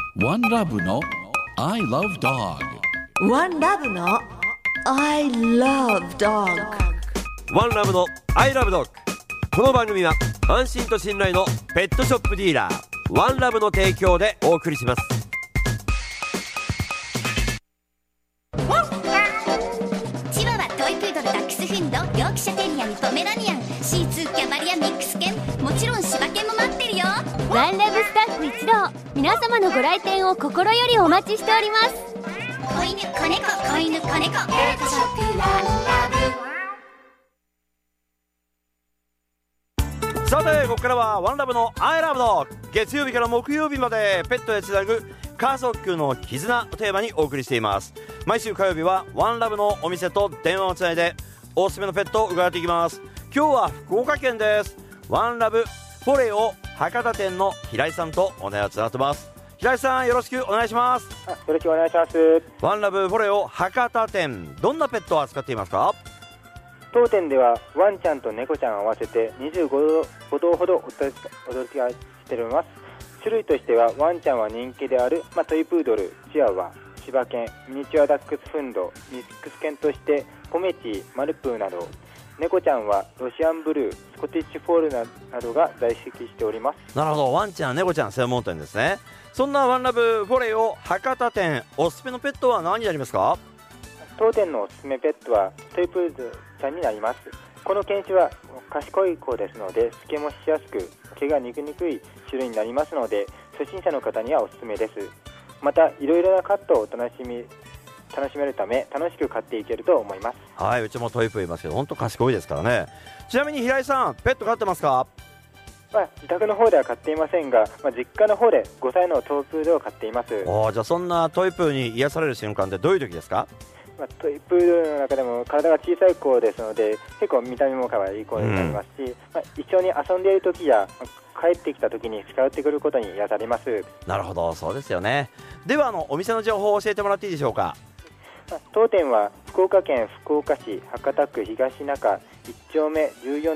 ワンラブの I love dog。 ワンラブの I love dog。 ワンラブの I love dog。 この番組は安心と信頼のペットショップディーラーワンラブの提供でお送りします。 チワワ、トイプードル、ダックスフンド、ヨークシャテリアにポメラニアン、シーツー、キャバリア、ミックス犬、もちろん柴犬も待ってるよ。 ワンラブスタッフ一同、皆様のご来店を心よりお待ちしております。 子犬、子猫、子犬、子猫、ペットショップワンラブ。 さてここからはワンラブの I love dog。 月曜日から木曜日までペットへつなぐ家族の絆をテーマにお送りしています。毎週火曜日はワンラブのお店と電話をつないでおすすめのペットを伺っていきます。今日は福岡県です。ワンラブフォレオ博多店の平井さんとお電話つながってます。平井さん、よろしくお願いします。 よろしくお願いします。 ワンラブフォレオ博多店、どんなペットを扱っていますか？ 当店ではワンちゃんと猫ちゃん合わせて25頭ほどお届けしております。種類としてはワンちゃんは人気である、トイプードル、チワワ、柴犬、ミニチュアダックスフンド、ミックス犬としてポメチー、マルプーなど、猫ちゃんはロシアンブルー、スコティッシュフォールなどが在籍しております。 なるほど、ワンちゃん猫ちゃん専門店ですね。そんなワンラブフォレオ博多店、おすすめのペットは何になりますか？ 当店のおすすめペットはトイプードルちゃんになります。この犬種は賢い子ですので、しつけもしやすく毛が憎にくい種類になりますので、初心者の方にはおすすめです。またいろいろなカットを楽しめるため楽しく飼っていけると思います。 はい、うちもトイプーいますけど本当賢いですからね。ちなみに平井さん、ペット飼ってますか？ 自宅の方では飼っていませんが、実家の方で5歳のトイプードルを飼っています。 じゃあそんなトイプーに癒される瞬間ってどういう時ですか？ トイプードルの中でも体が小さい子ですので、結構見た目も可愛い子になりますし、一緒に遊んでいる時や帰ってきた時に近寄ってくることに癒されます。 なるほど、そうですよね。ではお店の情報を教えてもらっていいでしょうか？ 当店は福岡県福岡市博多区東中1丁目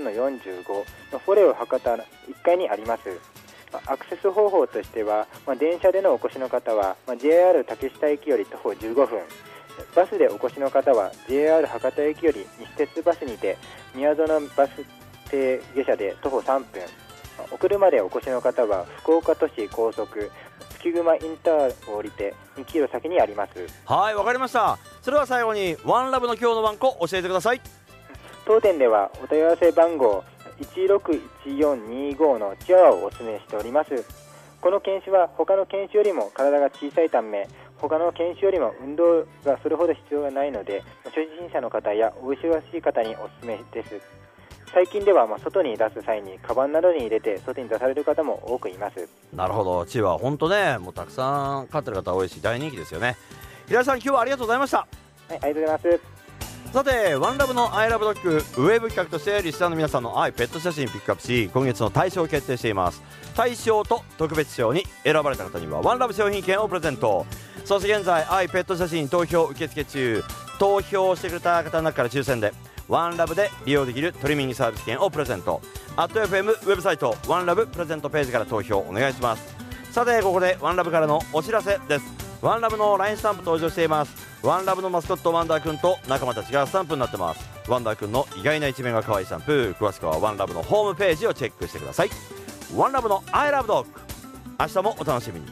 14-45 のフォレオ博多1階にあります。アクセス方法としては、電車でのお越しの方は、JR 竹下駅より徒歩15分、バスでお越しの方は JR 博多駅より西鉄バスにて宮園バス停下車で徒歩3分、お車でお越しの方は福岡都市高速月熊インターを降りて2キロ先にあります。 はい、わかりました。それでは最後にワンラブの今日のワンコ教えてください。 当店ではお問い合わせ番号161425のチワワをお勧めしております。この犬種は他の犬種よりも体が小さいため、他の犬種よりも運動がそれほど必要がないので、初心者の方やお忙しい方にお勧めです。最近では外に出す際にカバンなどに入れて外に出される方も多くいます。 なるほど、チワワ本当ね、もうたくさん飼ってる方多いし大人気ですよね。平井さん、今日はありがとうございました。 はい、ありがとうございます。 さてワンラブの I love dog ウェブ企画としてリスナーの皆さんの愛ペット写真ピックアップし、今月の大賞を決定しています。大賞と特別賞に選ばれた方にはワンラブ商品券をプレゼント。そして現在愛ペット写真投票受付中。投票してくれた方の中から抽選でワンラブで利用できるトリミングサービス券をプレゼント。@FM ウェブサイトワンラブプレゼントページから投票お願いします。さてここでワンラブからのお知らせです。ワンラブの LINE スタンプ登場しています。ワンラブのマスコットワンダーくんと仲間たちがスタンプになってます。ワンダーくんの意外な一面が可愛いスタンプ、詳しくはワンラブのホームページをチェックしてください。ワンラブの I love dog、 明日もお楽しみに。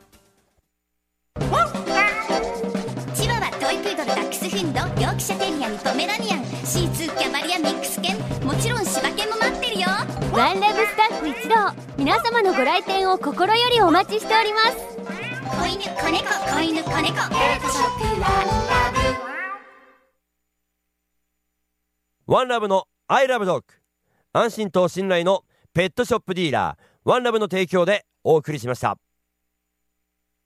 チワワ、トイプードル、ダックスフンド、ヨークシャテリアにポメラニアン、シーツー、キャバリア、ミックス犬、もちろん柴犬も待ってるよ。 ワンラブスタッフ一同、皆様のご来店を心よりお待ちしております。 子犬、子猫、子犬、子猫、ペットショップワンラブ。 ワンラブの I love dog、 安心と信頼のペットショップディーラーワンラブの提供でお送りしました。